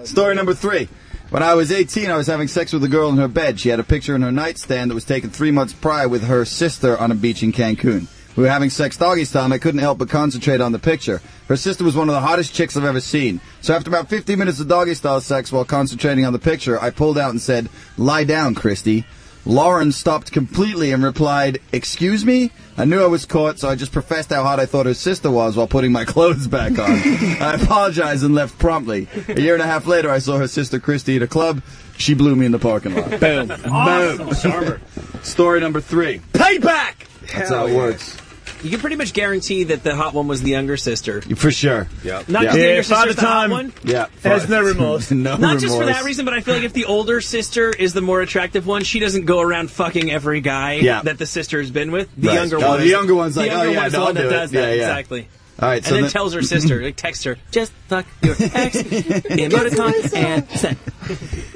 Story number 3. When I was 18, I was having sex with a girl in her bed. She had a picture in her nightstand that was taken 3 months prior with her sister on a beach in Cancun. We were having sex doggy style, and I couldn't help but concentrate on the picture. Her sister was one of the hottest chicks I've ever seen. So after about 15 minutes of doggy style sex while concentrating on the picture, I pulled out and said, "Lie down, Christy." Lauren stopped completely and replied, "Excuse me?" I knew I was caught, so I just professed how hot I thought her sister was while putting my clothes back on. I apologized and left promptly. A year and a half later, I saw her sister Christy at a club. She blew me in the parking lot. Boom. Awesome. Boom. Story number 3. Payback! That's how it works. You can pretty much guarantee that the hot one was the younger sister. For sure. Not just the younger sister's the hot one. Yeah. Has no remorse. Not just for that reason, but I feel like if the older sister is the more attractive one, she doesn't go around fucking every guy that the sister has been with. The younger one. The younger one's like, the younger one's the one that does that. Yeah. Exactly. All right, and then tells her sister, like, text her, just fuck your ex, emoticon, and send.